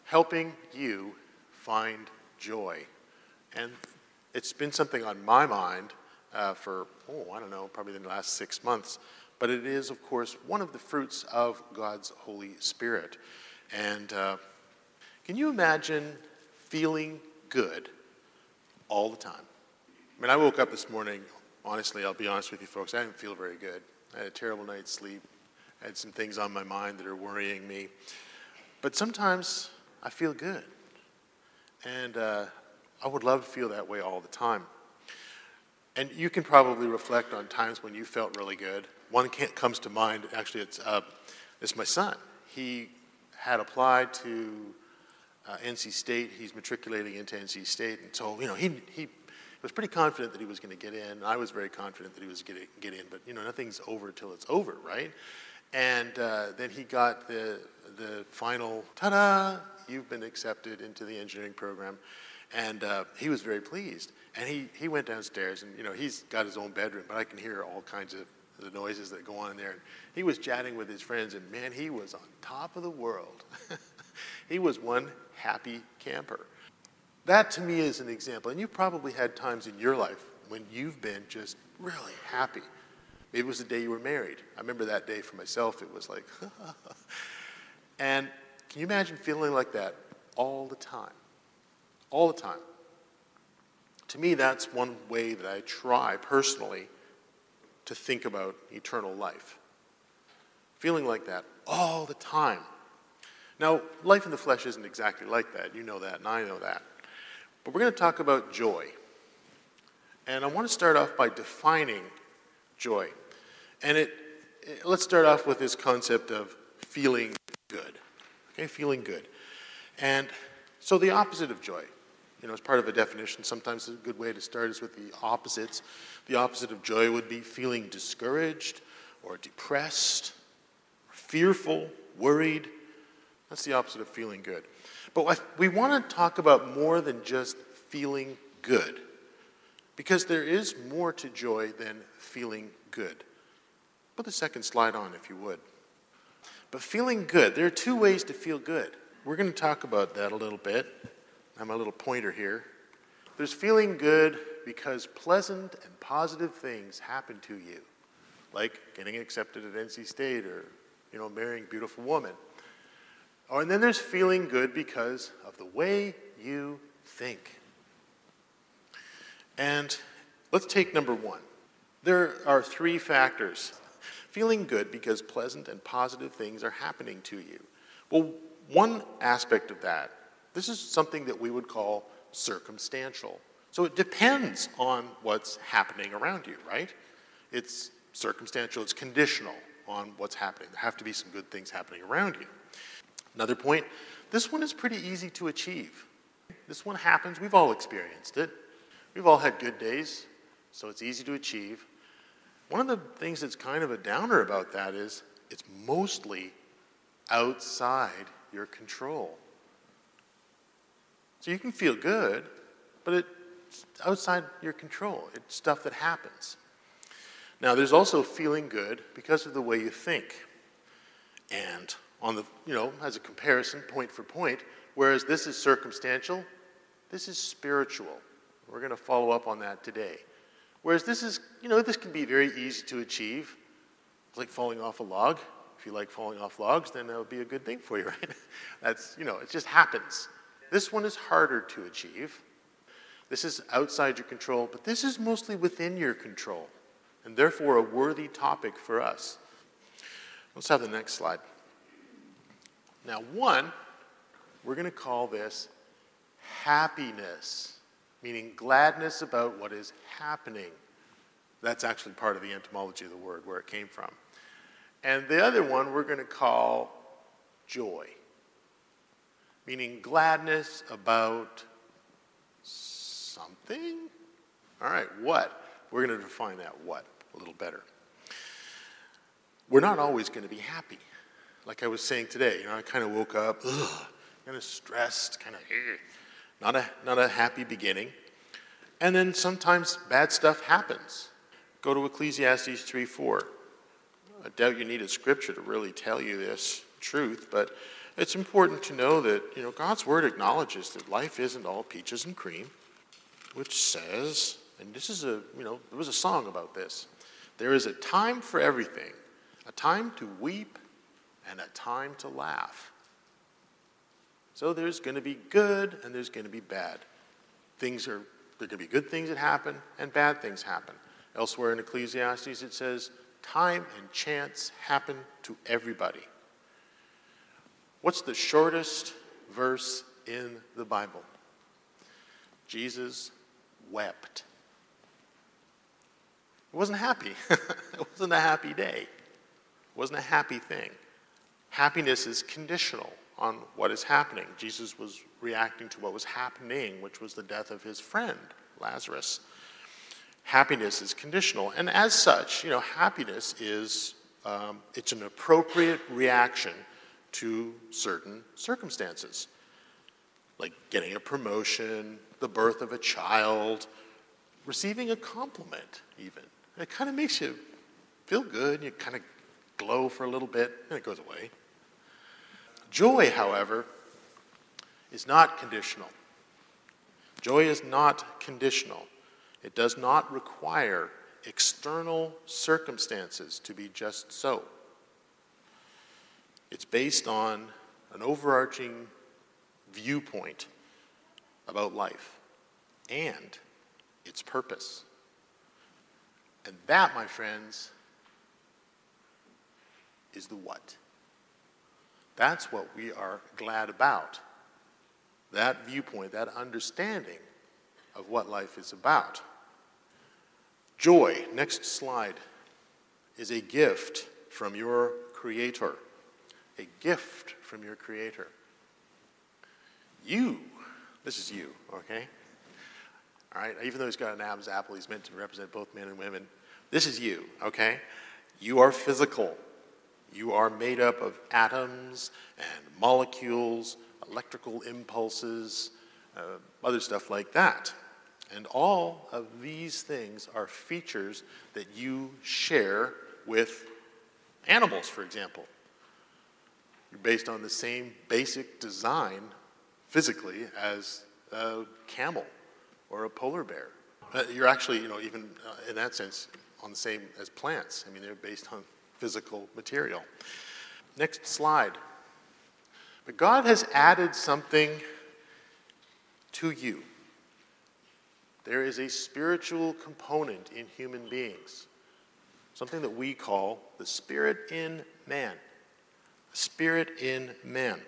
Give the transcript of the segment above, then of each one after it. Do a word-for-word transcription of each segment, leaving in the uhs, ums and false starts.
helping you find joy. And it's been something on my mind uh, for, oh, I don't know, probably the last six months. But it is, of course, one of the fruits of God's Holy Spirit. And uh, can you imagine feeling good all the time? I mean, I woke up this morning, honestly, I'll be honest with you folks, I didn't feel very good. I had a terrible night's sleep. I had some things on my mind that are worrying me. But sometimes I feel good. And uh, I would love to feel that way all the time. And you can probably reflect on times when you felt really good. One can't, comes to mind, actually, it's, uh, it's my son. He had applied to uh, N C State. He's matriculating into N C State. And so, you know, he he was pretty confident that he was going to get in. I was very confident that he was going to get in. But, you know, nothing's over till it's over, right? And uh, then he got the the final, ta-da, you've been accepted into the engineering program. And uh, he was very pleased. And he, he went downstairs, and, you know, he's got his own bedroom, but I can hear all kinds of the noises that go on in there. And he was chatting with his friends, and, man, he was on top of the world. He was one happy camper. That, to me, is an example. And you probably had times in your life when you've been just really happy. Maybe it was the day you were married. I remember that day for myself. It was like, and can you imagine feeling like that all the time? All the time. To me, that's one way that I try personally to think about eternal life. Feeling like that all the time. Now, life in the flesh isn't exactly like that. You know that, and I know that. But we're going to talk about joy. And I want to start off by defining joy. And it, it let's start off with this concept of feeling good. Okay, feeling good. And so the opposite of joy, you know, as part of a definition, sometimes a good way to start is with the opposites. The opposite of joy would be feeling discouraged or depressed, or fearful, worried. That's the opposite of feeling good. But we want to talk about more than just feeling good, because there is more to joy than feeling good. Put the second slide on, if you would. But feeling good, there are two ways to feel good. We're going to talk about that a little bit. I have my little pointer here. There's feeling good because pleasant and positive things happen to you, like getting accepted at N C State or, you know, marrying a beautiful woman. Or, and then there's feeling good because of the way you think. And let's take number one. There are three factors. Feeling good because pleasant and positive things are happening to you. Well, one aspect of that, this is something that we would call circumstantial. So it depends on what's happening around you, right? It's circumstantial, it's conditional on what's happening. There have to be some good things happening around you. Another point, this one is pretty easy to achieve. This one happens, we've all experienced it. We've all had good days, so it's easy to achieve. One of the things that's kind of a downer about that is it's mostly outside your control. So you can feel good, but it's outside your control. It's stuff that happens. Now, there's also feeling good because of the way you think. And on the, you know, as a comparison, point for point, whereas this is circumstantial, this is spiritual. We're going to follow up on that today. Whereas this is, you know, this can be very easy to achieve. It's like falling off a log. If you like falling off logs, then that would be a good thing for you, right? That's, you know, it just happens. This one is harder to achieve. This is outside your control, but this is mostly within your control, and therefore a worthy topic for us. Let's have the next slide. Now, one, we're going to call this happiness, meaning gladness about what is happening. That's actually part of the etymology of the word, where it came from. And the other one we're going to call joy, meaning gladness about something. All right, what? We're going to define that what a little better. We're not always going to be happy. Like I was saying today, you know, I kind of woke up, ugh, kind of stressed, kind of, ugh, not a not a happy beginning. And then sometimes bad stuff happens. Go to Ecclesiastes three four. I doubt you need a scripture to really tell you this truth, but It's important to know that, you know, God's word acknowledges that life isn't all peaches and cream, which says, and this is a, you know, there was a song about this. There is a time for everything, a time to weep and a time to laugh. So there's going to be good and there's going to be bad. Things are, there are going to be good things that happen and bad things happen. Elsewhere in Ecclesiastes it says, time and chance happen to everybody. What's the shortest verse in the Bible? Jesus wept. It wasn't happy. It wasn't a happy day. It wasn't a happy thing. Happiness is conditional on what is happening. Jesus was reacting to what was happening, which was the death of his friend, Lazarus. Happiness is conditional. And as such, you know, happiness is, um, it's an appropriate reaction to certain circumstances, like getting a promotion, the birth of a child, receiving a compliment even. It kind of makes you feel good. You kind of glow for a little bit, and it goes away. Joy, however, is not conditional. Joy is not conditional. It does not require external circumstances to be just so. It's based on an overarching viewpoint about life and its purpose. And that, my friends, is the what. That's what we are glad about. That viewpoint, that understanding of what life is about. Joy, next slide, is a gift from your Creator. A gift from your Creator. You, this is you, okay? All right, even though he's got an Adam's apple, he's meant to represent both men and women. This is you, okay? You are physical. You are made up of atoms and molecules, electrical impulses, uh, other stuff like that. And all of these things are features that you share with animals, for example. You're based on the same basic design physically as a camel or a polar bear. Uh, you're actually, you know, even uh, in that sense, on the same as plants. I mean, they're based on physical material. Next slide. But God has added something to you. There is a spiritual component in human beings, something that we call the spirit in man. Spirit in man.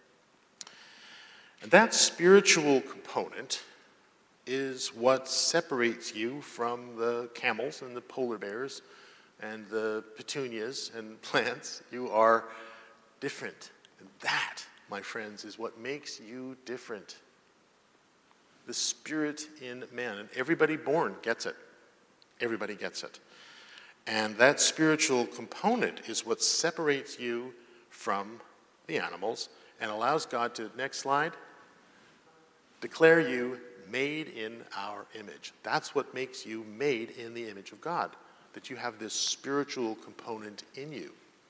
And that spiritual component is what separates you from the camels and the polar bears and the petunias and plants. You are different. And that, my friends, is what makes you different. The spirit in man. And everybody born gets it. Everybody gets it. And that spiritual component is what separates you from the animals and allows God to, next slide, declare you made in our image. That's what makes you made in the image of God, that you have this spiritual component in you.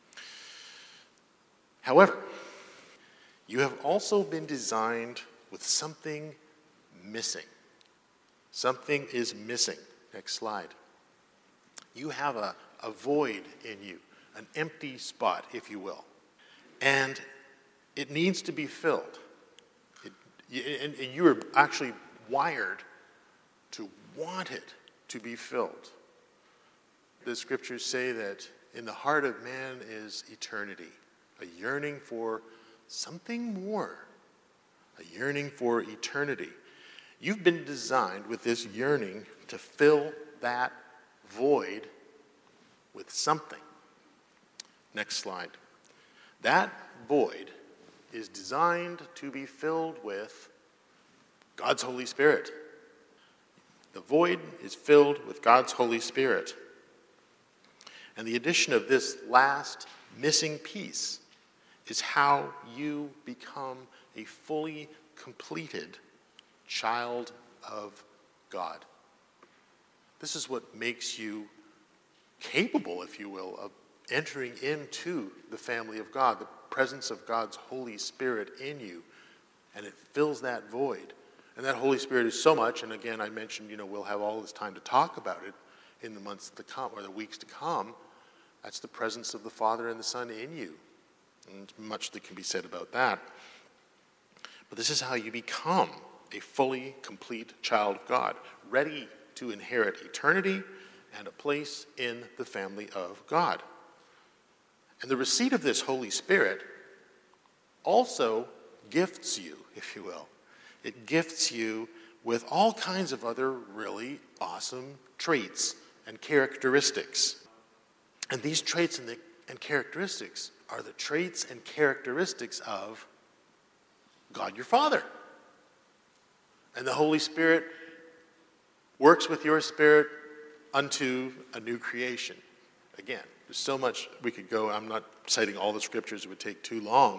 However, you have also been designed with something missing. Something is missing. Next slide. You have a, a void in you, an empty spot, if you will. And it needs to be filled. It, and, and you are actually wired to want it to be filled. The scriptures say that in the heart of man is eternity, a yearning for something more, a yearning for eternity. You've been designed with this yearning to fill that void with something. Next slide. That void is designed to be filled with God's Holy Spirit. The void is filled with God's Holy Spirit. And the addition of this last missing piece is how you become a fully completed child of God. This is what makes you capable, if you will, of entering into the family of God, the presence of God's Holy Spirit in you, and it fills that void. And that Holy Spirit is so much, and again, I mentioned, you know, we'll have all this time to talk about it in the months to come, or the weeks to come. That's the presence of the Father and the Son in you. And much that can be said about that. But this is how you become a fully complete child of God, ready to inherit eternity and a place in the family of God. And the receipt of this Holy Spirit also gifts you, if you will. It gifts you with all kinds of other really awesome traits and characteristics. And these traits and, the, and characteristics are the traits and characteristics of God your Father. And the Holy Spirit works with your spirit unto a new creation. Again, there's so much we could go. I'm not citing all the scriptures. It would take too long.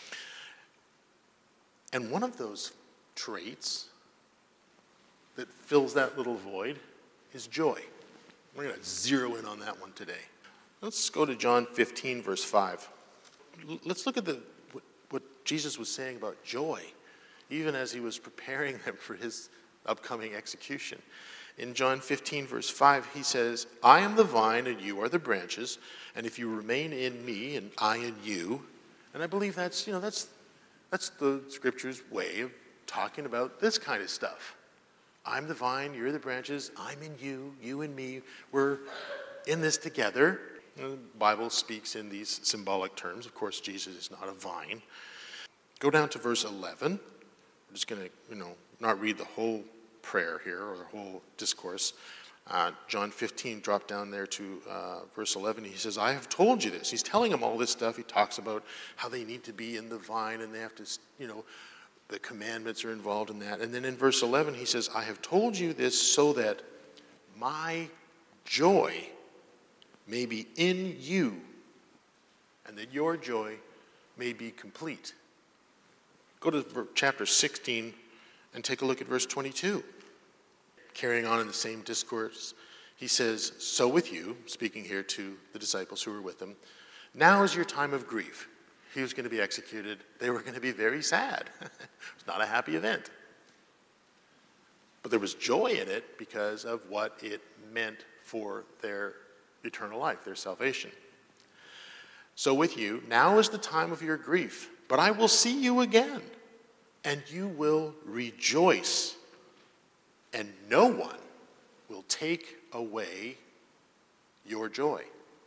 And one of those traits that fills that little void is joy. We're going to zero in on that one today. Let's go to John fifteen, verse five. Let's look at the what, what Jesus was saying about joy, even as he was preparing them for his upcoming execution. In John fifteen, verse five, he says, I am the vine and you are the branches, and if you remain in me and I in you, and I believe that's, you know, that's that's the scripture's way of talking about this kind of stuff. I'm the vine, you're the branches, I'm in you, you and me, we're in this together. The Bible speaks in these symbolic terms. Of course, Jesus is not a vine. Go down to verse eleven. I'm just going to, you know, not read the whole prayer here or the whole discourse. Uh, John fifteen, drop down there to uh, verse eleven. He says, I have told you this. He's telling them all this stuff. He talks about how they need to be in the vine and they have to, you know, the commandments are involved in that. And then in verse eleven, he says, I have told you this so that my joy may be in you, and that your joy may be complete. Go to chapter sixteen and take a look at verse twenty-two. Carrying on in the same discourse, he says, so with you, speaking here to the disciples who were with him, now is your time of grief. He was going to be executed. They were going to be very sad. It's not a happy event. But there was joy in it because of what it meant for their eternal life, their salvation. So with you, now is the time of your grief, but I will see you again, and you will rejoice, and no one will take away your joy.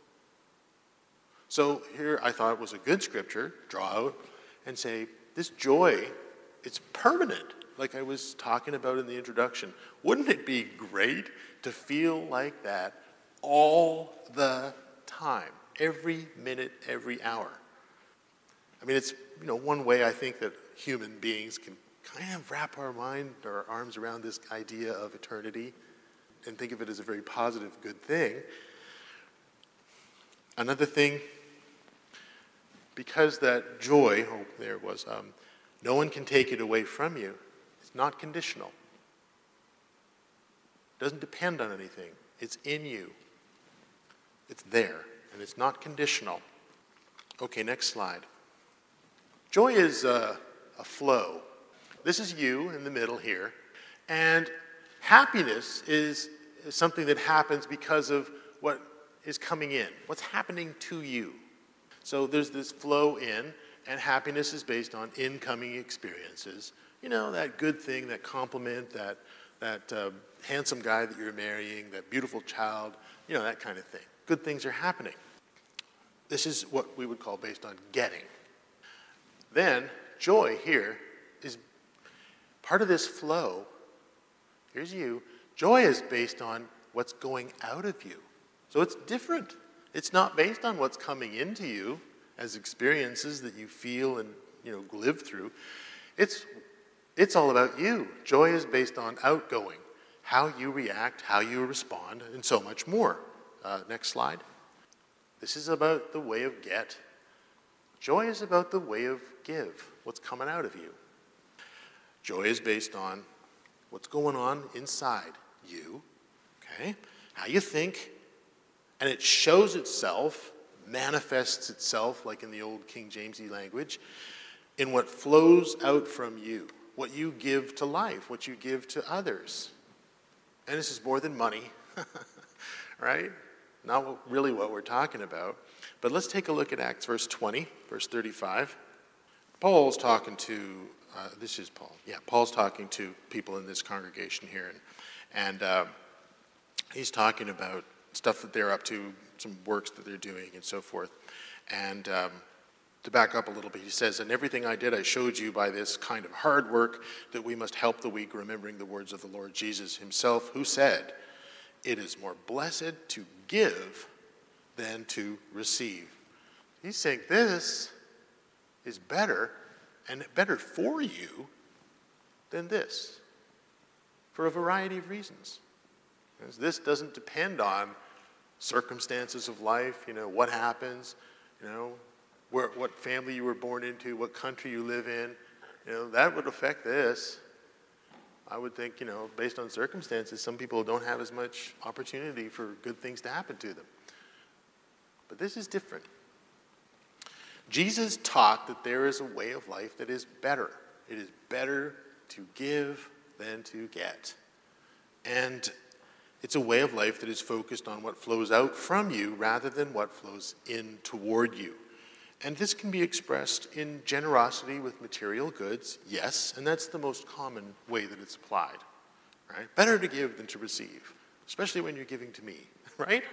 So here I thought it was a good scripture, draw out and say, this joy, it's permanent, like I was talking about in the introduction. Wouldn't it be great to feel like that all the time, every minute, every hour? I mean, it's, you know, one way I think that human beings can kind of wrap our mind, our arms around this idea of eternity and think of it as a very positive, good thing. Another thing, because that joy, oh, there it was, um, no one can take it away from you. It's not conditional. It doesn't depend on anything. It's in you. It's there, and it's not conditional. Okay, next slide. Joy is uh, a flow. This is you in the middle here, and happiness is, is something that happens because of what is coming in, what's happening to you. So there's this flow in, and happiness is based on incoming experiences. You know, that good thing, that compliment, that, that uh, handsome guy that you're marrying, that beautiful child, you know, that kind of thing. Good things are happening. This is what we would call based on getting. Then, joy here is part of this flow. Here's you. Joy is based on what's going out of you. So it's different. It's not based on what's coming into you as experiences that you feel and, you know, live through. It's, it's all about you. Joy is based on outgoing, how you react, how you respond, and so much more. Uh, next slide. This is about the way of get. Joy is about the way of give, what's coming out of you. Joy is based on what's going on inside you, okay? How you think, and it shows itself manifests itself, like in the old King Jamesy language, in what flows out from you, what you give to life, what you give to others. And this is more than money, right? Not really what we're talking about. But let's take a look at Acts verse twenty, verse thirty-five. Paul's talking to, uh, this is Paul. Yeah, Paul's talking to people in this congregation here. And, and uh, he's talking about stuff that they're up to, some works that they're doing and so forth. And um, to back up a little bit, he says, "And everything I did I showed you by this kind of hard work, that we must help the weak, remembering the words of the Lord Jesus himself, who said, 'It is more blessed to give than to receive.'" He's saying this is better and better for you than this, for a variety of reasons. Because this doesn't depend on circumstances of life, you know, what happens, you know, where, what family you were born into, what country you live in. You know, that would affect this. I would think, you know, based on circumstances, some people don't have as much opportunity for good things to happen to them. But this is different. Jesus taught that there is a way of life that is better. It is better to give than to get. And it's a way of life that is focused on what flows out from you rather than what flows in toward you. And this can be expressed in generosity with material goods, yes, and that's the most common way that it's applied, right? Better to give than to receive, especially when you're giving to me, right?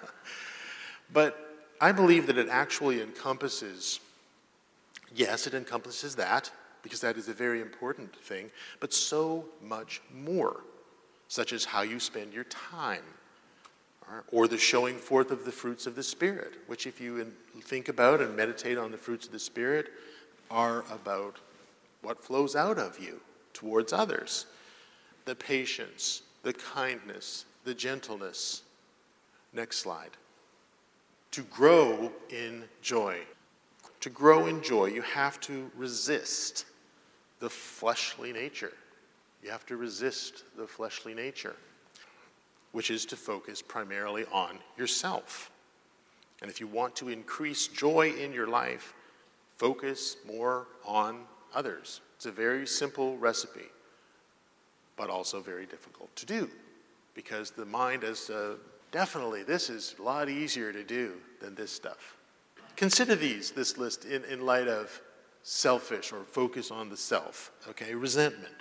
But I believe that it actually encompasses, yes, it encompasses that, because that is a very important thing, but so much more, such as how you spend your time, or the showing forth of the fruits of the Spirit, which if you think about and meditate on the fruits of the Spirit, are about what flows out of you towards others. The patience, the kindness, the gentleness. Next slide. To grow in joy. To grow in joy, you have to resist the fleshly nature. You have to resist the fleshly nature, which is to focus primarily on yourself. And if you want to increase joy in your life, focus more on others. It's a very simple recipe, but also very difficult to do, because the mind is uh, definitely, this is a lot easier to do than this stuff. Consider these, this list, in, in light of selfish or focus on the self, okay? Resentment.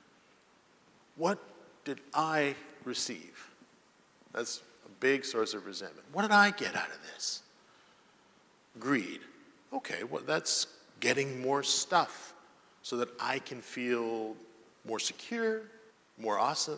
What did I receive? That's a big source of resentment. What did I get out of this? Greed. Okay, well, that's getting more stuff so that I can feel more secure, more awesome.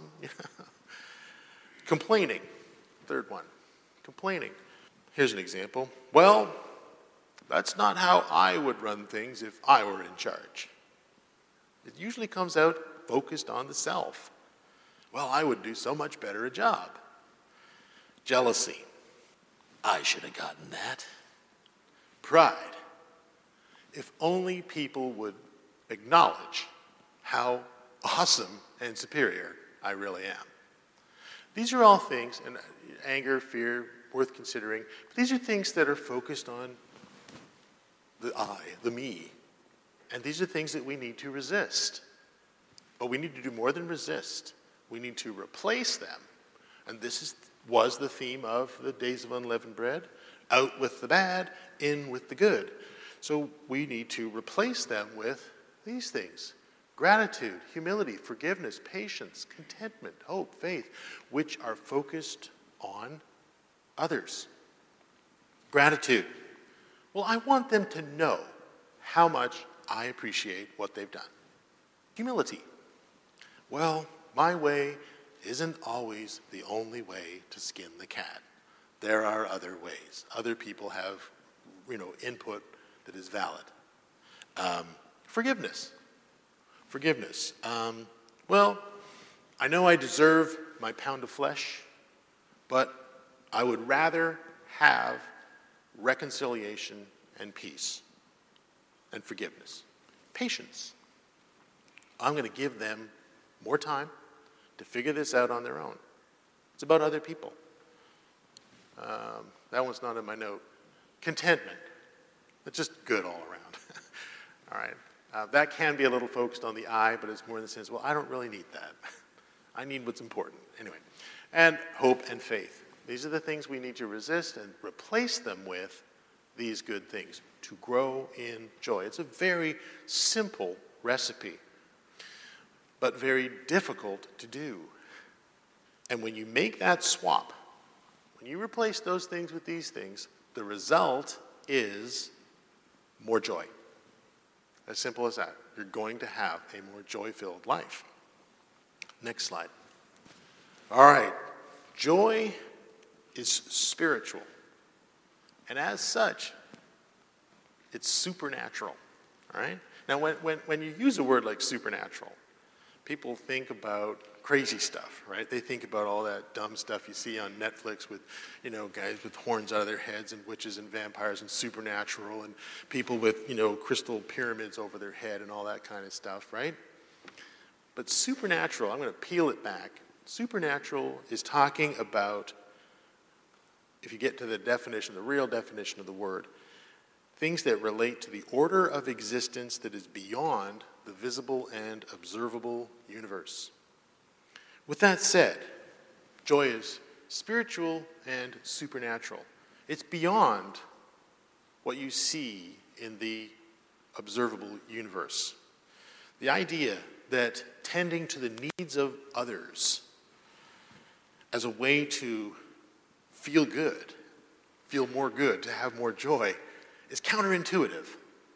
Complaining. Third one. Complaining. Here's an example. Well, that's not how I would run things if I were in charge. It usually comes out focused on the self. Well, I would do so much better a job. Jealousy. I should have gotten that. Pride. If only people would acknowledge how awesome and superior I really am. These are all things, and anger, fear, worth considering, but these are things that are focused on the I, the me. And these are things that we need to resist. But we need to do more than resist. We need to replace them. And this is was the theme of the Days of Unleavened Bread. Out with the bad, in with the good. So we need to replace them with these things. Gratitude, humility, forgiveness, patience, contentment, hope, faith, which are focused on others. Gratitude. Well, I want them to know how much I appreciate what they've done. Humility. Well, my way isn't always the only way to skin the cat. There are other ways. Other people have, you know, input that is valid. Um, forgiveness. Forgiveness. Um, well, I know I deserve my pound of flesh, but I would rather have reconciliation and peace and forgiveness. Patience. I'm going to give them more time to figure this out on their own. It's about other people. Um, that one's not in my note. Contentment. It's just good all around. All right. Uh, that can be a little focused on the I, but it's more in the sense, well, I don't really need that. I need what's important. Anyway. And hope and faith. These are the things we need to resist and replace them with these good things to grow in joy. It's a very simple recipe, but very difficult to do. And when you make that swap, when you replace those things with these things, the result is more joy. As simple as that. You're going to have a more joy-filled life. Next slide. All right. Joy is spiritual. And as such, it's supernatural. All right? Now, when, when, when you use a word like supernatural, people think about crazy stuff, right? They think about all that dumb stuff you see on Netflix with, you know, guys with horns out of their heads and witches and vampires and supernatural and people with, you know, crystal pyramids over their head and all that kind of stuff, right? But supernatural, I'm going to peel it back. Supernatural is talking about, if you get to the definition, the real definition of the word, things that relate to the order of existence that is beyond the visible and observable universe. With that said, joy is spiritual and supernatural. It's beyond what you see in the observable universe. The idea that tending to the needs of others as a way to feel good, feel more good, to have more joy, is counterintuitive.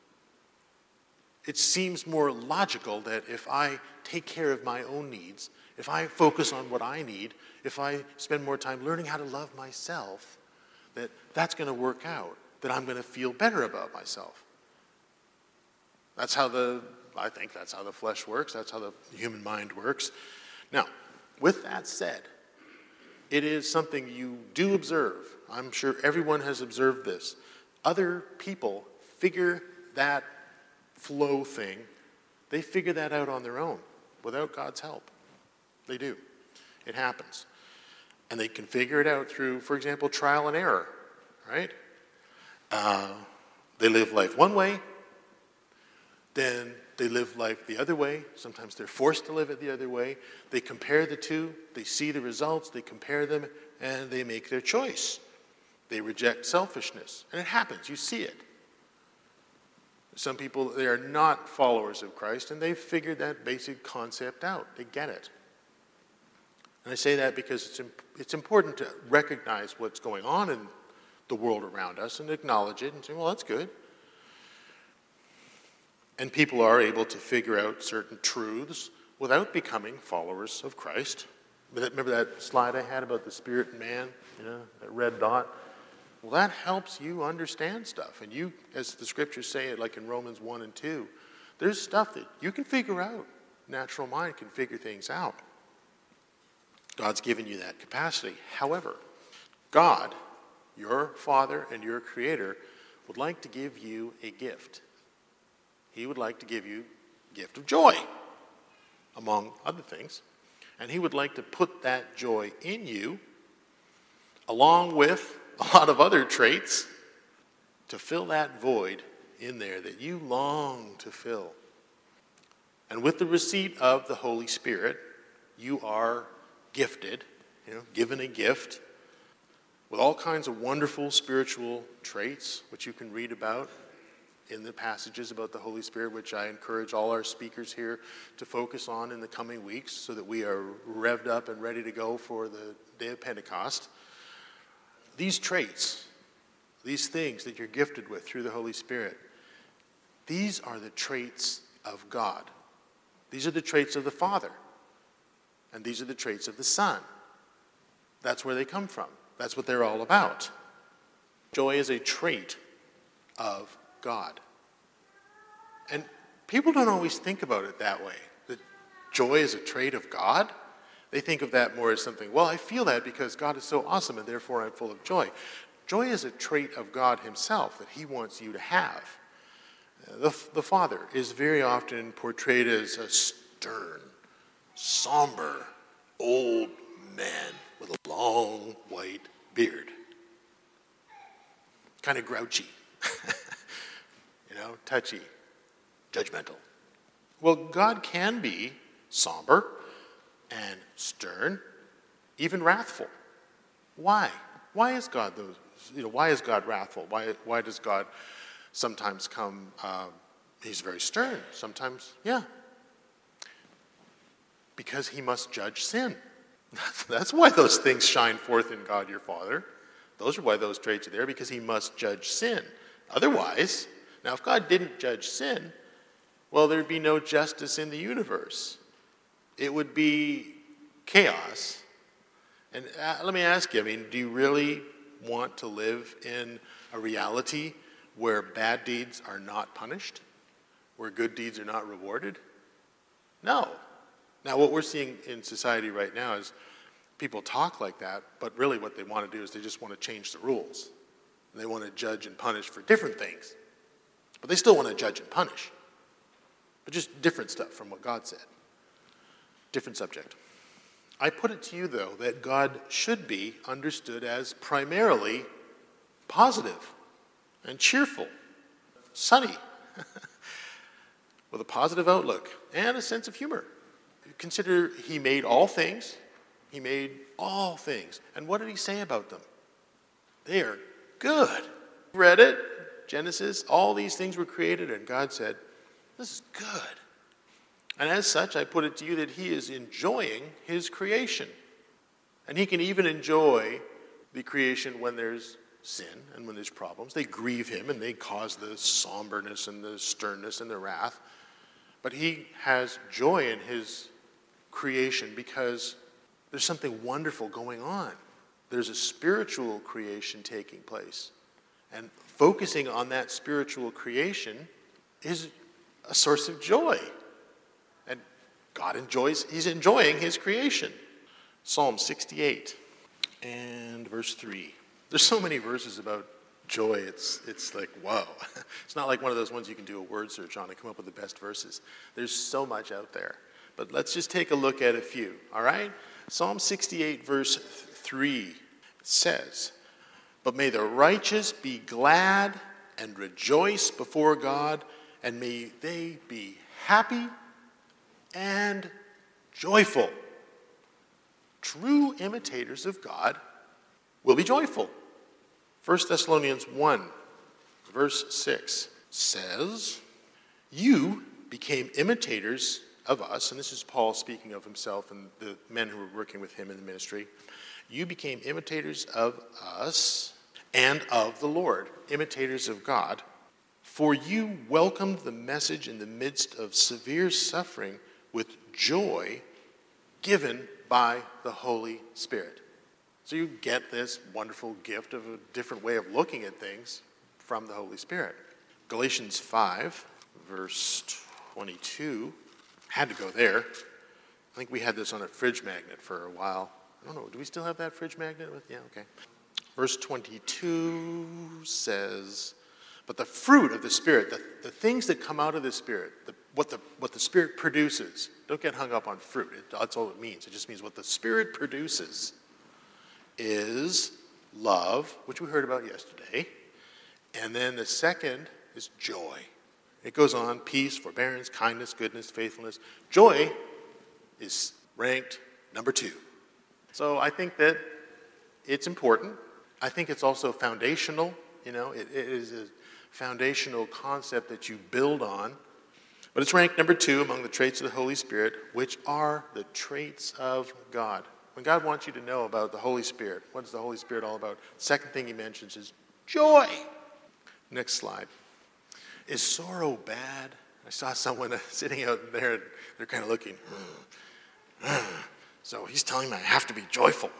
It seems more logical that if I take care of my own needs, if I focus on what I need, if I spend more time learning how to love myself, that that's going to work out, that I'm going to feel better about myself. That's how the, I think that's how the flesh works, that's how the human mind works. Now, with that said, it is something you do observe. I'm sure everyone has observed this. Other people figure that flow thing, they figure that out on their own without God's help. They do. It happens. And they can figure it out through, for example, trial and error, right? Uh, they live life one way, then they live life the other way. Sometimes they're forced to live it the other way. They compare the two, they see the results, they compare them, and they make their choice. They reject selfishness. And it happens, you see it. Some people, they are not followers of Christ, and they've figured that basic concept out. They get it. And I say that because it's, imp- it's important to recognize what's going on in the world around us and acknowledge it and say, well, that's good. And people are able to figure out certain truths without becoming followers of Christ. Remember that slide I had about the spirit and man, you know, that red dot? Well, that helps you understand stuff. And you, as the scriptures say it, like in Romans one and two, there's stuff that you can figure out. Natural mind can figure things out. God's given you that capacity. However, God, your Father and your Creator, would like to give you a gift. He would like to give you a gift of joy, among other things. And he would like to put that joy in you, along with a lot of other traits, to fill that void in there that you long to fill. And with the receipt of the Holy Spirit, you are gifted, you know, given a gift with all kinds of wonderful spiritual traits, which you can read about in the passages about the Holy Spirit, which I encourage all our speakers here to focus on in the coming weeks so that we are revved up and ready to go for the day of Pentecost. These traits, these things that you're gifted with through the Holy Spirit, these are the traits of God. These are the traits of the Father. And these are the traits of the Son. That's where they come from. That's what they're all about. Joy is a trait of God. And people don't always think about it that way, that joy is a trait of God. They think of that more as something, well, I feel that because God is so awesome and therefore I'm full of joy. Joy is a trait of God himself that he wants you to have. The, the Father is very often portrayed as a stern, somber, old man with a long white beard. kind of grouchy, you know, touchy, judgmental. Well, God can be somber and stern, even wrathful. Why? Why is God those? You know, why is God wrathful? Why? Why does God sometimes come? Uh, he's very stern. Sometimes, yeah, because he must judge sin. That's, that's why those things shine forth in God your Father. Those are why those traits are there, because he must judge sin. Otherwise, now if God didn't judge sin, well, there'd be no justice in the universe. It would be chaos. And uh, let me ask you, I mean, do you really want to live in a reality where bad deeds are not punished? Where good deeds are not rewarded? No. Now, what we're seeing in society right now is people talk like that, but really what they want to do is they just want to change the rules. They want to judge and punish for different things. But they still want to judge and punish. But just different stuff from what God said. Different subject. I put it to you, though, that God should be understood as primarily positive and cheerful, sunny, with a positive outlook and a sense of humor. Consider he made all things. He made all things. And what did he say about them? They are good. Read it, Genesis, all these things were created, and God said, this is good. And as such, I put it to you that he is enjoying his creation. And he can even enjoy the creation when there's sin and when there's problems. They grieve him and they cause the somberness and the sternness and the wrath. But he has joy in his creation because there's something wonderful going on. There's a spiritual creation taking place. And focusing on that spiritual creation is a source of joy. And God enjoys, he's enjoying his creation. Psalm sixty-eight and verse three. There's so many verses about joy, it's it's like, whoa. It's not like one of those ones you can do a word search on and come up with the best verses. There's so much out there. But let's just take a look at a few, all right? Psalm sixty-eight verse three says, but may the righteous be glad and rejoice before God, and may they be happy and joyful. True imitators of God will be joyful. First Thessalonians one, verse six says, you became imitators of us, and this is Paul speaking of himself and the men who were working with him in the ministry. You became imitators of us and of the Lord, imitators of God, for you welcomed the message in the midst of severe suffering with joy given by the Holy Spirit. So you get this wonderful gift of a different way of looking at things from the Holy Spirit. Galatians five, verse twenty-two, had to go there. I think we had this on a fridge magnet for a while. I don't know, do we still have that fridge magnet? With? Yeah, okay. Verse twenty-two says, but the fruit of the Spirit, the, the things that come out of the Spirit, the, what, the, what the Spirit produces, don't get hung up on fruit. It, that's all it means. It just means what the Spirit produces is love, which we heard about yesterday. And then the second is joy. It goes on, peace, forbearance, kindness, goodness, faithfulness. Joy is ranked number two. So I think that it's important. I think it's also foundational. You know, it, it is a foundational concept that you build on. But it's ranked number two among the traits of the Holy Spirit, which are the traits of God. When God wants you to know about the Holy Spirit, what is the Holy Spirit all about? Second thing he mentions is joy. Next slide. Is sorrow bad? I saw someone sitting out there, and they're kind of looking. So he's telling me I have to be joyful.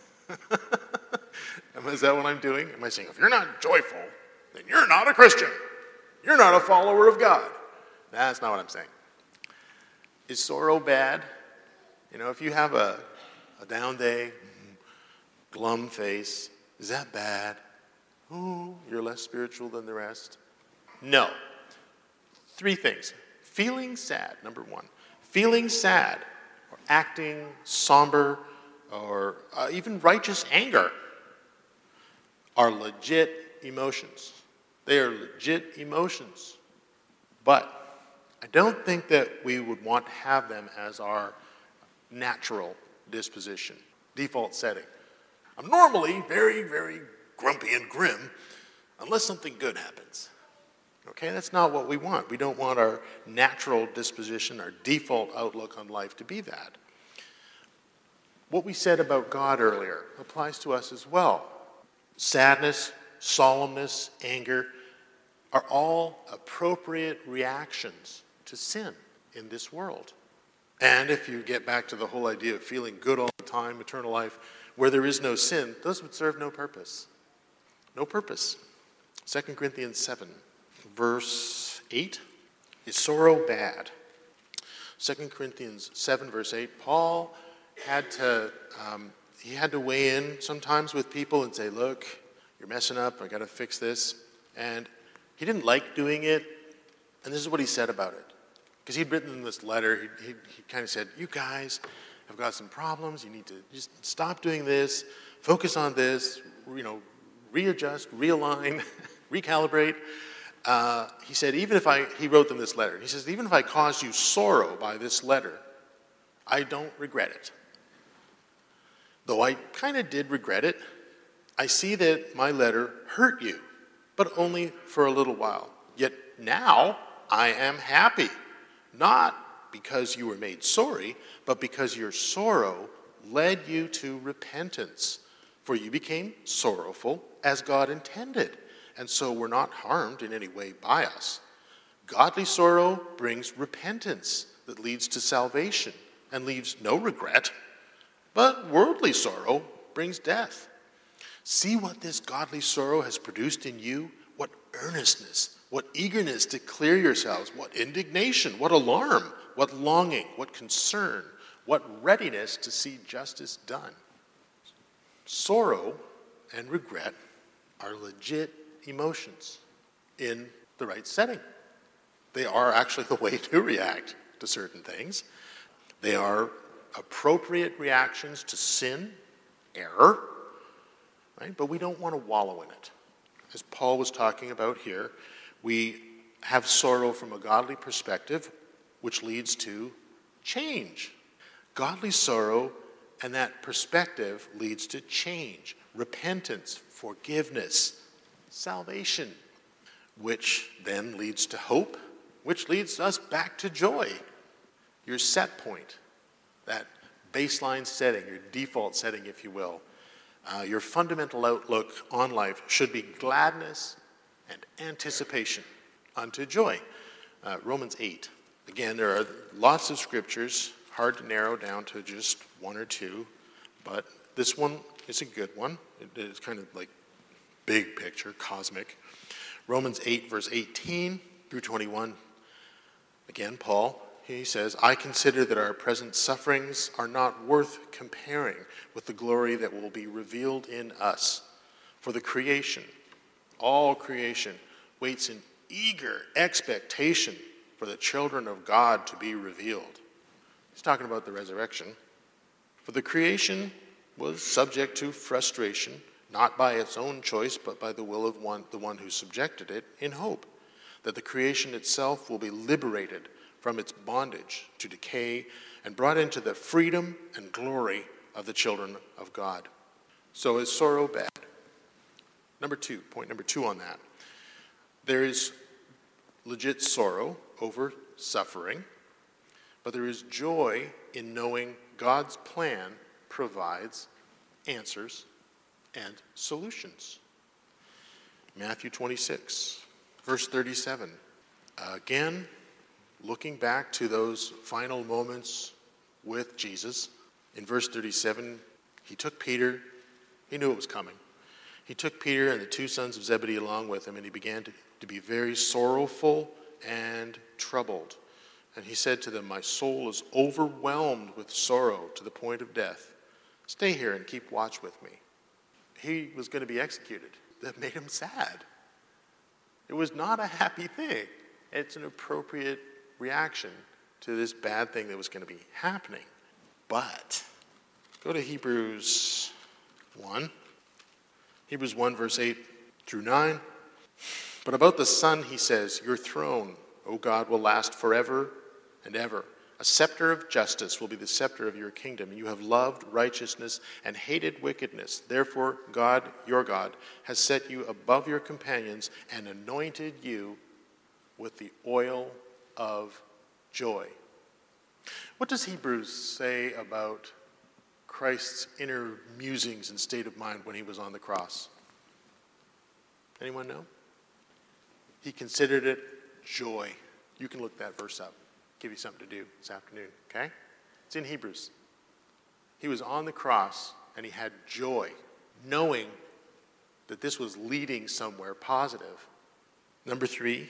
Is that what I'm doing? Am I saying, if you're not joyful, then you're not a Christian. You're not a follower of God. That's not what I'm saying. Is sorrow bad? You know, if you have a, a down day, glum face, is that bad? Oh, you're less spiritual than the rest? No. Three things. Feeling sad, number one. Feeling sad or acting somber or uh, even righteous anger are legit emotions. They are legit emotions. But I don't think that we would want to have them as our natural disposition, default setting. I'm normally very, very grumpy and grim unless something good happens. Okay, that's not what we want. We don't want our natural disposition, our default outlook on life to be that. What we said about God earlier applies to us as well. Sadness, solemnness, anger are all appropriate reactions to sin in this world. And if you get back to the whole idea of feeling good all the time, eternal life, where there is no sin, those would serve no purpose. No purpose. Second Corinthians seven. Verse eight, is sorrow bad? Second Corinthians seven, verse eight, Paul had to um, he had to weigh in sometimes with people and say, look, you're messing up, I got to fix this. And he didn't like doing it, and this is what he said about it. Because he'd written this letter, he, he, he kind of said, you guys have got some problems, you need to just stop doing this, focus on this, you know, readjust, realign, recalibrate. Uh, he said, even if I, he wrote them this letter, he says, even if I cause you sorrow by this letter, I don't regret it. Though I kind of did regret it, I see that my letter hurt you, but only for a little while. Yet now I am happy, not because you were made sorry, but because your sorrow led you to repentance. For you became sorrowful as God intended, and so were not harmed in any way by us. Godly sorrow brings repentance that leads to salvation and leaves no regret, but worldly sorrow brings death. See what this godly sorrow has produced in you, what earnestness, what eagerness to clear yourselves, what indignation, what alarm, what longing, what concern, what readiness to see justice done. Sorrow and regret are legit emotions in the right setting. They are actually the way to react to certain things. They are appropriate reactions to sin, error, right? But we don't want to wallow in it. As Paul was talking about here, we have sorrow from a godly perspective, which leads to change. Godly sorrow and that perspective leads to change, repentance, forgiveness, salvation, which then leads to hope, which leads us back to joy. Your set point, that baseline setting, your default setting, if you will, uh, your fundamental outlook on life should be gladness and anticipation unto joy. Uh, Romans eight. Again, there are lots of scriptures, hard to narrow down to just one or two, but this one is a good one. It, it's kind of like big picture, cosmic. Romans eight, verse eighteen through twenty-one. Again, Paul, he says, I consider that our present sufferings are not worth comparing with the glory that will be revealed in us. For the creation, all creation, waits in eager expectation for the children of God to be revealed. He's talking about the resurrection. For the creation was subject to frustration, not by its own choice, but by the will of one, the one who subjected it, in hope that the creation itself will be liberated from its bondage to decay and brought into the freedom and glory of the children of God. So is sorrow bad? Number two, point number two on that. There is legit sorrow over suffering, but there is joy in knowing God's plan provides answers and solutions. Matthew twenty-six, verse thirty-seven. Again, looking back to those final moments with Jesus, in verse thirty-seven, he took Peter. He knew it was coming. He took Peter and the two sons of Zebedee along with him, and he began to, to be very sorrowful and troubled. And he said to them, my soul is overwhelmed with sorrow to the point of death. Stay here and keep watch with me. He was going to be executed. That made him sad. It was not a happy thing. It's an appropriate reaction to this bad thing that was going to be happening. But go to Hebrews one. Hebrews one, verse eight. through nine. But about the Son, he says, your throne, O God, will last forever and ever. A scepter of justice will be the scepter of your kingdom. You have loved righteousness and hated wickedness. Therefore, God, your God, has set you above your companions and anointed you with the oil of joy. What does Hebrews say about Christ's inner musings and state of mind when he was on the cross? Anyone know? He considered it joy. You can look that verse up. Give you something to do this afternoon, okay? It's in Hebrews. He was on the cross and he had joy, knowing that this was leading somewhere positive. Number three,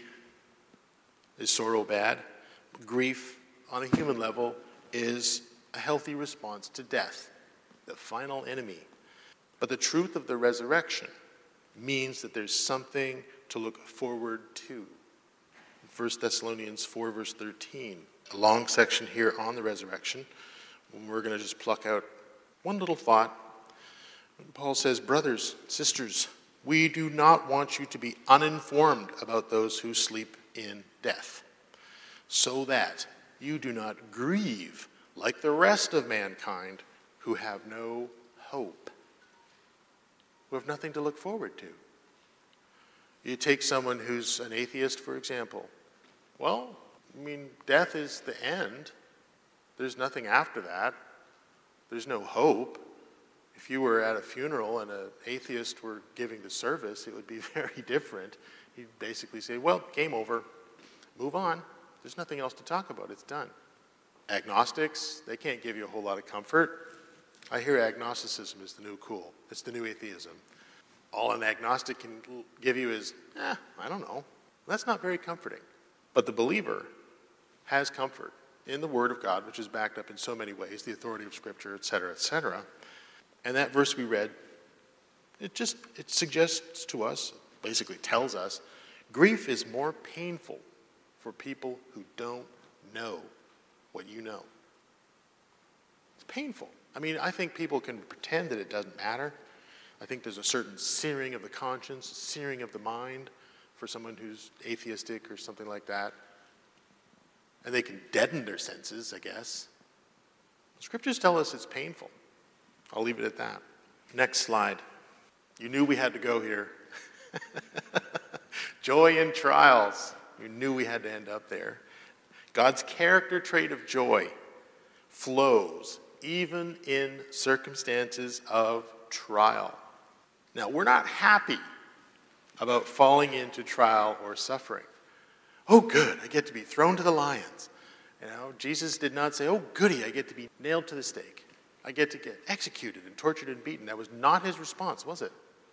is sorrow bad? Grief on a human level is a healthy response to death, the final enemy. But the truth of the resurrection means that there's something to look forward to. First Thessalonians four, verse thirteen, a long section here on the resurrection. We're going to just pluck out one little thought. Paul says, brothers, sisters, we do not want you to be uninformed about those who sleep in death, so that you do not grieve like the rest of mankind who have no hope, who have nothing to look forward to. You take someone who's an atheist, for example. Well, I mean, death is the end. There's nothing after that. There's no hope. If you were at a funeral and an atheist were giving the service, it would be very different. He'd basically say, well, game over. Move on. There's nothing else to talk about. It's done. Agnostics, they can't give you a whole lot of comfort. I hear agnosticism is the new cool. It's the new atheism. All an agnostic can give you is, eh, I don't know. That's not very comforting. But the believer has comfort in the Word of God, which is backed up in so many ways, the authority of Scripture, et cetera, et cetera. And that verse we read, it just, it suggests to us, basically tells us, grief is more painful for people who don't know what you know. It's painful. I mean, I think people can pretend that it doesn't matter. I think there's a certain searing of the conscience, searing of the mind for someone who's atheistic or something like that. And they can deaden their senses, I guess. Scriptures tell us it's painful. I'll leave it at that. Next slide. You knew we had to go here. Joy in trials. You knew we had to end up there. God's character trait of joy flows even in circumstances of trial. Now, we're not happy about falling into trial or suffering. Oh, good, I get to be thrown to the lions. You know, Jesus did not say, oh, goody, I get to be nailed to the stake. I get to get executed and tortured and beaten. That was not his response, was it?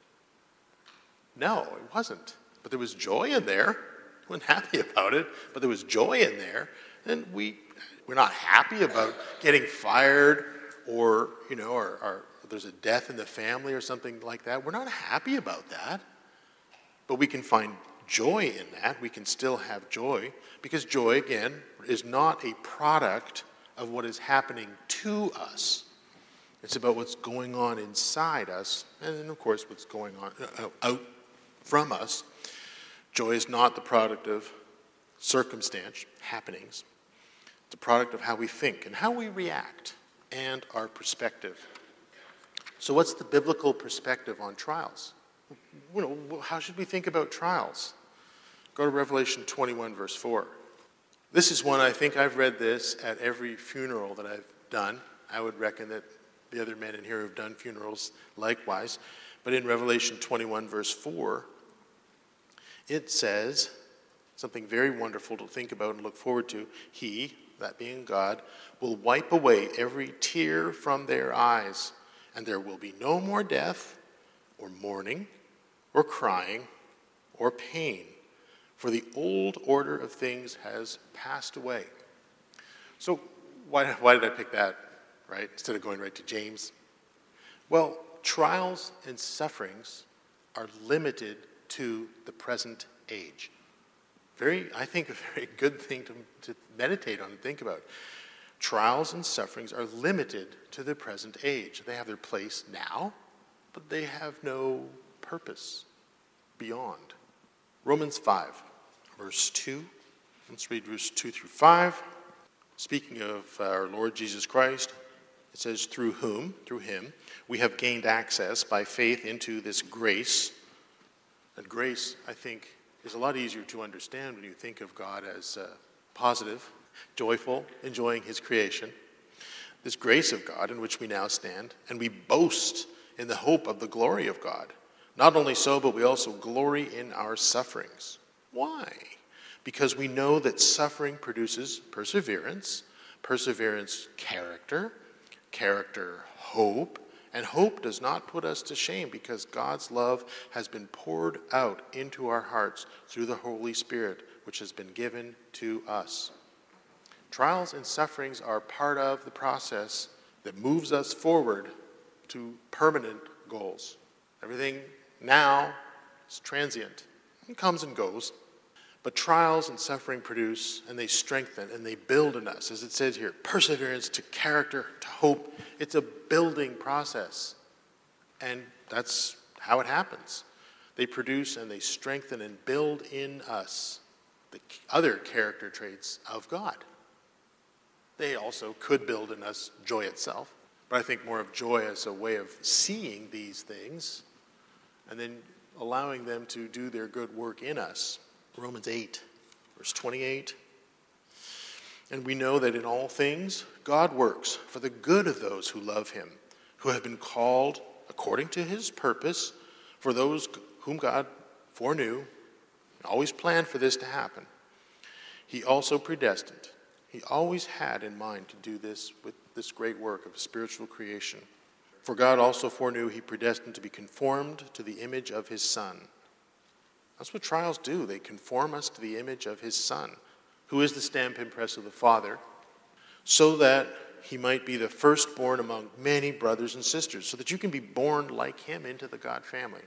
No, it wasn't. But there was joy in there. I wasn't happy about it, but there was joy in there. And we, we're not happy about getting fired or, you know, or, or there's a death in the family or something like that. We're not happy about that. But we can find joy in that. We can still have joy because joy, again, is not a product of what is happening to us. It's about what's going on inside us and then, of course, what's going on out from us. Joy is not the product of circumstance, happenings. It's a product of how we think and how we react and our perspective. So what's the biblical perspective on trials? You know, how should we think about trials? Go to Revelation twenty-one, verse four. This is one, I think I've read this at every funeral that I've done. I would reckon that the other men in here have done funerals likewise. But in Revelation twenty-one, verse four, it says something very wonderful to think about and look forward to. He, that being God, will wipe away every tear from their eyes, and there will be no more death or mourning or crying or pain, for the old order of things has passed away. So why, why did I pick that, right, instead of going right to James? Well, trials and sufferings are limited to the present age. Very, I think, a very good thing to, to meditate on and think about. Trials and sufferings are limited to the present age. They have their place now, but they have no purpose. beyond. Romans five, verse two. Let's read verse two through five. Speaking of our Lord Jesus Christ, it says, through whom, through him, we have gained access by faith into this grace. And grace, I think, is a lot easier to understand when you think of God as uh, positive, joyful, enjoying his creation. This grace of God in which we now stand, and we boast in the hope of the glory of God. Not only so, but we also glory in our sufferings. Why? Because we know that suffering produces perseverance, perseverance, character, character, hope, and hope does not put us to shame because God's love has been poured out into our hearts through the Holy Spirit, which has been given to us. Trials and sufferings are part of the process that moves us forward to permanent goals. Everything now is transient. It comes and goes. But trials and suffering produce, and they strengthen, and they build in us. As it says here, perseverance to character, to hope. It's a building process. And that's how it happens. They produce and they strengthen and build in us the other character traits of God. They also could build in us joy itself. But I think more of joy as a way of seeing these things and then allowing them to do their good work in us. Romans eight, verse twenty-eight. And we know that in all things God works for the good of those who love him, who have been called according to his purpose, for those whom God foreknew, always planned for this to happen. He also predestined. He always had in mind to do this with this great work of spiritual creation. For God also foreknew, he predestined to be conformed to the image of his Son. That's what trials do. They conform us to the image of his Son, who is the stamp impress of the Father, so that he might be the firstborn among many brothers and sisters, so that you can be born like him into the God family.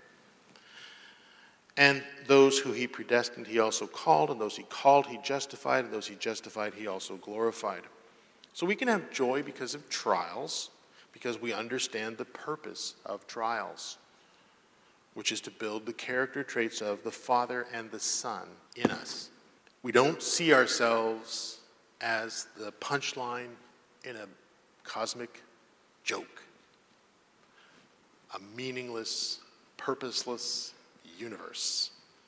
And those who he predestined, he also called, and those he called, he justified, and those he justified, he also glorified. So we can have joy because of trials, because we understand the purpose of trials, which is to build the character traits of the Father and the Son in us. We don't see ourselves as the punchline in a cosmic joke, a meaningless, purposeless universe,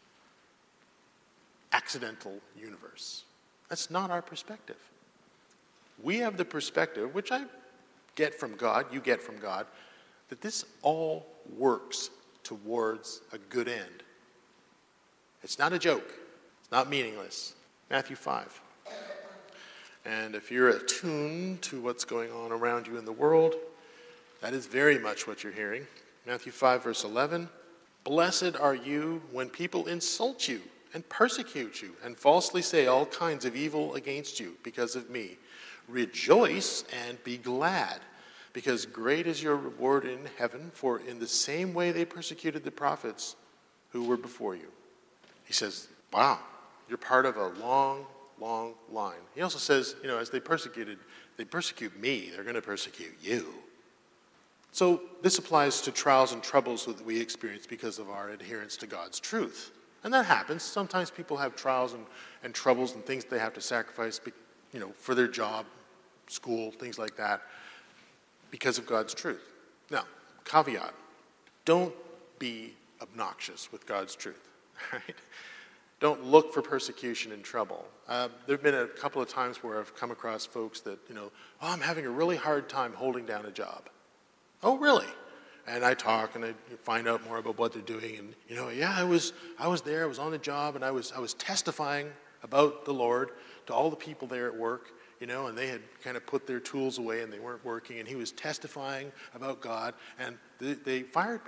accidental universe. That's not our perspective. We have the perspective, which I get from God, you get from God, that this all works towards a good end. It's not a joke. It's not meaningless. Matthew five. And if you're attuned to what's going on around you in the world, that is very much what you're hearing. Matthew five, verse eleven. Blessed are you when people insult you and persecute you and falsely say all kinds of evil against you because of me. Rejoice and be glad, because great is your reward in heaven, for in the same way they persecuted the prophets who were before you. He says, wow, you're part of a long, long line. He also says, you know, as they persecuted, they persecute me, they're going to persecute you. So this applies to trials and troubles that we experience because of our adherence to God's truth. And that happens. Sometimes people have trials and, and troubles and things they have to sacrifice, you know, for their job, school, things like that, because of God's truth. Now, caveat, don't be obnoxious with God's truth, right? Don't look for persecution and trouble. Uh, there have been a couple of times where I've come across folks that, you know, oh, I'm having a really hard time holding down a job. Oh, really? And I talk and I find out more about what they're doing. And, you know, yeah, I was I was there, I was on the job, and I was I was testifying about the Lord to all the people there at work, you know, and they had kind of put their tools away and they weren't working, and he was testifying about God, and they, they fired me.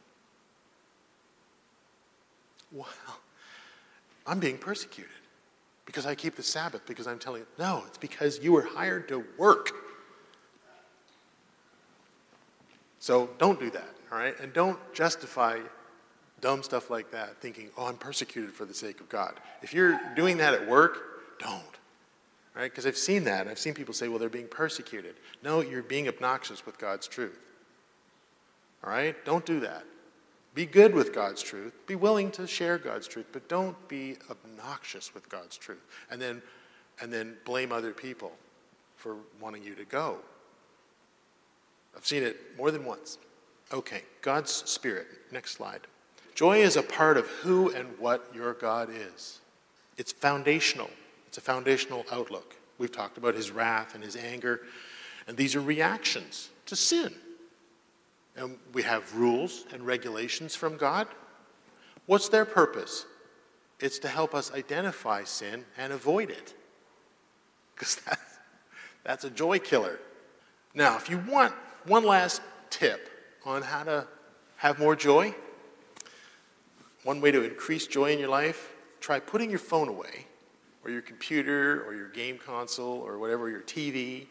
Well, I'm being persecuted because I keep the Sabbath, because I'm telling you, no, it's because you were hired to work. So don't do that, all right? And don't justify dumb stuff like that thinking, oh, I'm persecuted for the sake of God. If you're doing that at work, don't, right? Because I've seen that. I've seen people say, well, they're being persecuted. No, you're being obnoxious with God's truth, all right? Don't do that. Be good with God's truth. Be willing to share God's truth, but don't be obnoxious with God's truth. And then, and then blame other people for wanting you to go. I've seen it more than once. Okay, God's Spirit. Next slide. Joy is a part of who and what your God is. It's foundational. It's a foundational outlook. We've talked about his wrath and his anger, and these are reactions to sin. And we have rules and regulations from God. What's their purpose? It's to help us identify sin and avoid it. Because that's, that's a joy killer. Now, if you want one last tip on how to have more joy, one way to increase joy in your life, try putting your phone away, or your computer, or your game console, or whatever, your T V,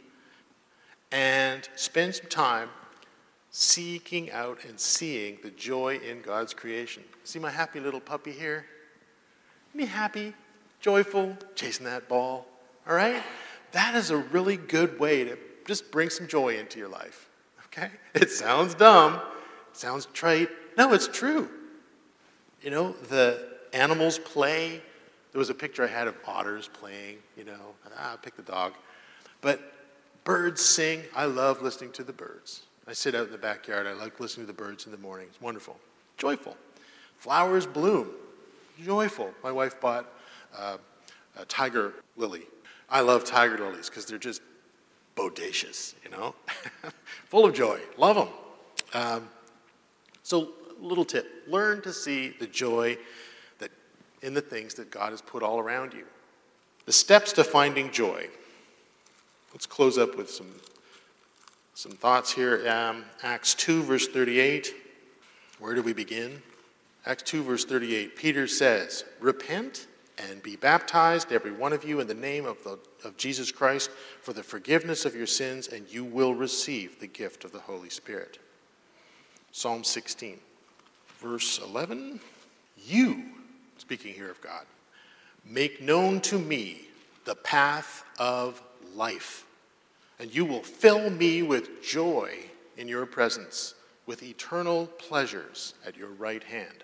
and spend some time seeking out and seeing the joy in God's creation. See my happy little puppy here? Be happy, joyful, chasing that ball, all right? That is a really good way to just bring some joy into your life, okay? It sounds dumb, it sounds trite. No, it's true. You know, the animals play. There was a picture I had of otters playing, you know. Ah, pick the dog. But birds sing. I love listening to the birds. I sit out in the backyard. I like listening to the birds in the morning. It's wonderful. Joyful. Flowers bloom. Joyful. My wife bought uh, a tiger lily. I love tiger lilies because they're just bodacious, you know. Full of joy. Love them. Um, so, little tip. Learn to see the joy that in the things that God has put all around you. The steps to finding joy. Let's close up with some Some thoughts here. Um, Acts two, verse thirty-eight. Where do we begin? Acts two, verse thirty-eight. Peter says, "Repent and be baptized, every one of you, in the name of, the, of Jesus Christ, for the forgiveness of your sins, and you will receive the gift of the Holy Spirit." Psalm sixteen, verse eleven. "You," speaking here of God, "make known to me the path of life. And you will fill me with joy in your presence, with eternal pleasures at your right hand."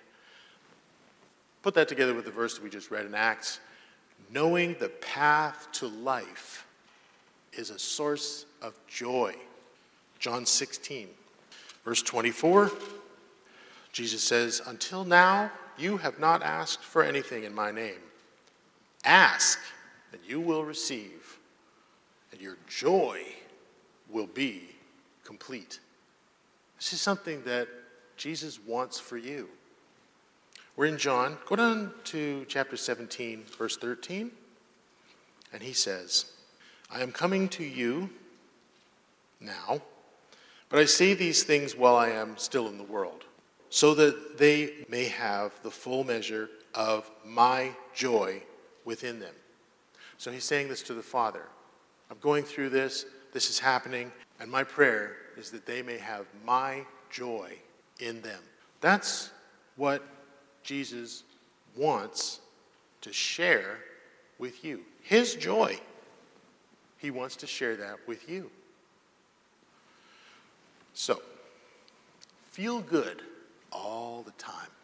Put that together with the verse that we just read in Acts. Knowing the path to life is a source of joy. John sixteen, verse twenty-four. Jesus says, "Until now, you have not asked for anything in my name. Ask, and you will receive, and your joy will be complete." This is something that Jesus wants for you. We're in John. Go down to chapter seventeen, verse thirteen. And he says, "I am coming to you now, but I say these things while I am still in the world, so that they may have the full measure of my joy within them." So he's saying this to the Father. I'm going through this, this is happening, and my prayer is that they may have my joy in them. That's what Jesus wants to share with you. His joy. He wants to share that with you. So, feel good all the time.